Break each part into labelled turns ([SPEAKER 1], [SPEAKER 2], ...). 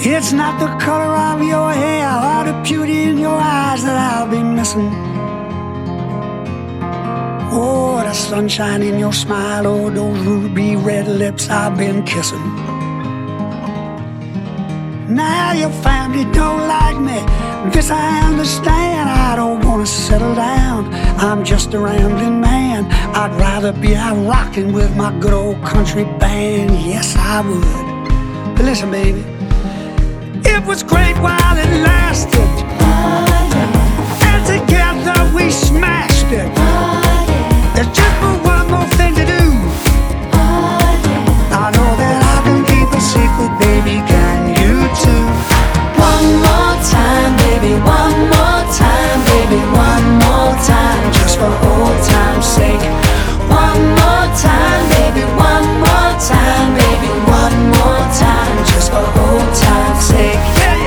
[SPEAKER 1] It's not the color of your hair or the beauty in your eyes that I'll be missing. Oh, the sunshine in your smile, oh, those ruby red lips I've been kissing. Now your family don't like me, this I understand. I don't wanna settle down, I'm just a rambling man. I'd rather be out rocking with my good old country band. Yes, I would. But listen, baby, it was great while it lasted. And together we smashed it. There's just one more thing to do. I know that I can keep a secret, baby, can you too?
[SPEAKER 2] One more time, baby, one more time, baby, one more time, just for old time's sake. One more time, baby, one more time, baby, one more time, just for old time's sake.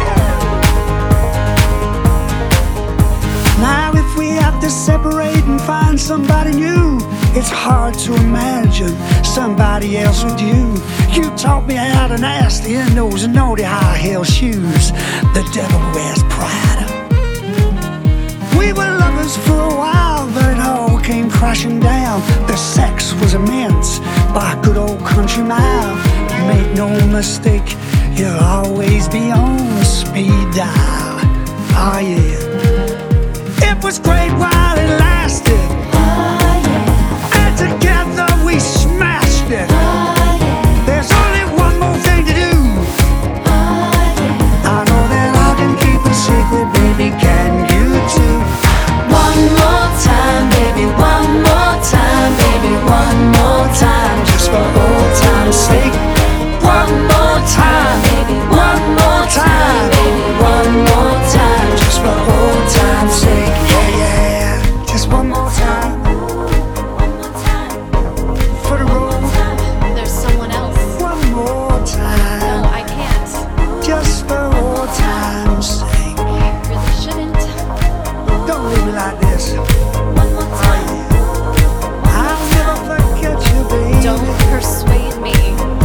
[SPEAKER 1] Now if we have to separate and find somebody new, it's hard to imagine somebody else with you. You taught me how to nasty in those naughty high heel shoes the devil wears Prada. We were lovers for a while, but it all came crashing down. The sex was immense by a good old country mile. Make no mistake, you'll always be on speed dial. Oh yeah. It was great while it lasted. And together we smashed it. There's only one more thing to do. I know that I can keep a secret, baby, can you too?
[SPEAKER 2] One more time, baby, one more time, baby, one more time, just for old time's sake.
[SPEAKER 1] One more time,
[SPEAKER 2] baby,
[SPEAKER 1] one more time,
[SPEAKER 2] baby, one more time, just for old time's sake.
[SPEAKER 1] yeah, yeah, just one more time. For the road,
[SPEAKER 3] There's someone else.
[SPEAKER 1] one more
[SPEAKER 3] No,
[SPEAKER 1] time,
[SPEAKER 3] I can't.
[SPEAKER 1] just for old time's sake.
[SPEAKER 3] Really shouldn't.
[SPEAKER 1] Don't leave me like this.
[SPEAKER 3] One more time.
[SPEAKER 1] I'll never forget you, baby.
[SPEAKER 3] Don't persuade me.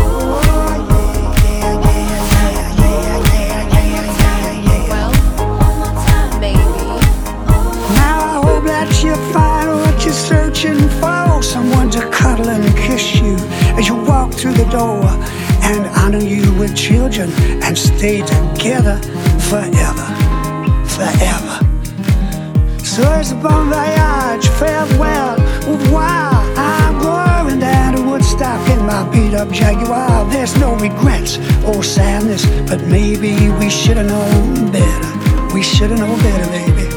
[SPEAKER 3] Well, one more time, baby.
[SPEAKER 1] Now I hope that you find what you're searching for. Someone to cuddle and kiss you as you walk through the door, and honor you with children and stay together forever, forever. So it's a bon voyage, farewell, au revoir. I'm going down to Woodstock in my beat-up Jaguar. There's no regrets or sadness, but maybe we should've known better. We should've known better, baby.